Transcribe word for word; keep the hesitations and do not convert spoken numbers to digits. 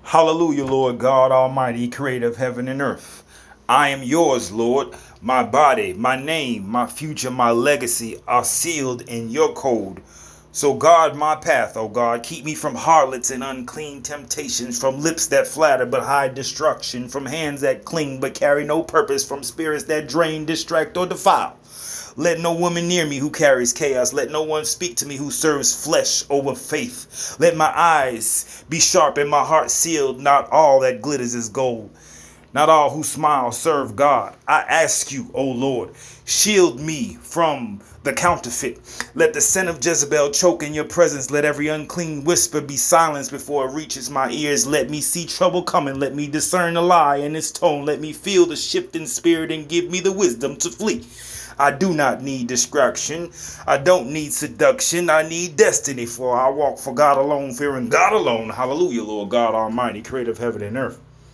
Hallelujah, Lord God Almighty, creator of heaven and earth. I am yours, Lord. My body, my name, my future, my legacy are sealed in your code. So guard my path, O God. Keep me from harlots and unclean temptations, from lips that flatter but hide destruction, from hands that cling but carry no purpose, from spirits that drain, distract, or defile. Let no woman near me who carries chaos. Let no one speak to me who serves flesh over faith. Let my eyes be sharp and my heart sealed. Not all that glitters is gold. Not all who smile serve God. I ask you, O Lord, shield me from the counterfeit. Let the scent of Jezebel choke in your presence. Let every unclean whisper be silenced before it reaches my ears. Let me see trouble coming. Let me discern a lie in its tone. Let me feel the shifting spirit and give me the wisdom to flee. I do not need distraction. I don't need seduction. I need destiny, for I walk for God alone, fearing God alone. Hallelujah, Lord God Almighty, creator of heaven and earth.